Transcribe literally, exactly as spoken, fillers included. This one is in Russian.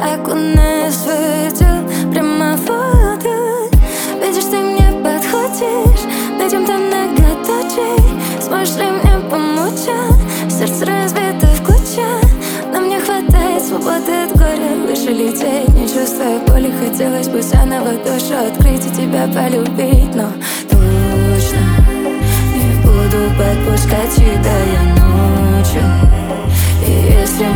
окунаюсь в идеал прямо в воду. Видишь, ты мне подходишь, дойдем до многоточий. Сможешь ли мне помочь? Сердце разбито в клочья, но мне хватает свободы от горя. Выше лететь, не чувствуя боли. Хотелось бы заново душу открыть и тебя полюбить, но точно не буду подпускать тебя я ночью. И если